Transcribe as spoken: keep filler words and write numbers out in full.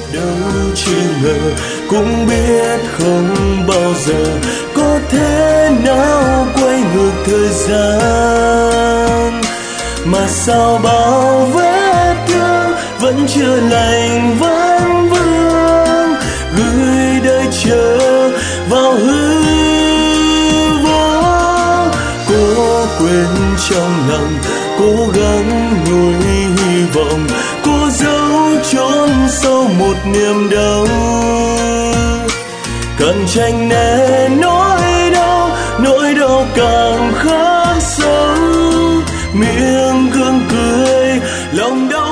đâu chỉ ngờ, cũng biết không bao giờ có thể nào quay ngược thời gian. Mà sao bao vết thương vẫn chưa lành vẫn vương, gửi đời chờ vào hư vô. Cố quên trong lòng, cố gắng nuôi hy vọng, cố giấu chốn sâu một niềm đau. Càng tranh né nỗi đau, nỗi đau càng khắc sâu. Miệng gương cười, lòng đau